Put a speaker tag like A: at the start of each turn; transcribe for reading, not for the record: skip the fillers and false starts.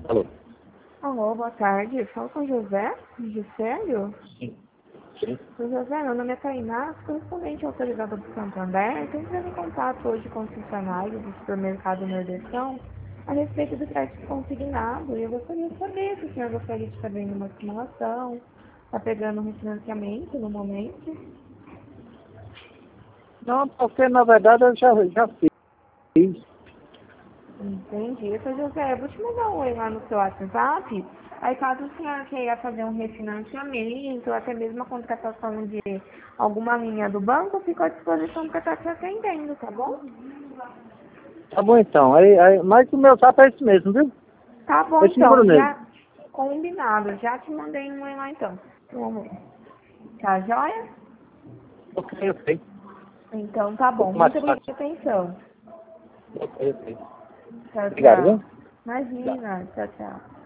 A: Alô?
B: Alô, boa tarde. Fala com o José? Gisélio?
A: Sim. Sim.
B: Seu José, meu nome é Tainá, correspondente autorizada do Santander. Estou entrando em contato hoje com o funcionário do supermercado Nordestão a respeito do crédito consignado. E eu gostaria de saber se o senhor gostaria de estar vendo uma simulação, está pegando um refinanciamento no momento.
A: Não, porque na verdade eu já fiz.
B: Entendi. Seu José, eu vou te mandar um oi lá no seu WhatsApp. Aí caso o senhor queira fazer um refinanciamento, ou até mesmo a contratação de alguma linha do banco, eu fico à disposição para estar te atendendo, tá bom?
A: Tá bom então. Mas o meu zap é esse mesmo, viu?
B: Tá bom
A: Esse número
B: então,
A: mesmo.
B: já combinado. Já te mandei um oi lá então. Vamos. Tá joia?
A: Ok.
B: Então tá
A: Um
B: bom.
A: pouco mais
B: Muito obrigada
A: fácil.
B: pela atenção.
A: Ok.
B: Tchau,
A: Obrigado,
B: tchau.
A: viu? Obrigado.
B: Imagina. Tchau, tchau.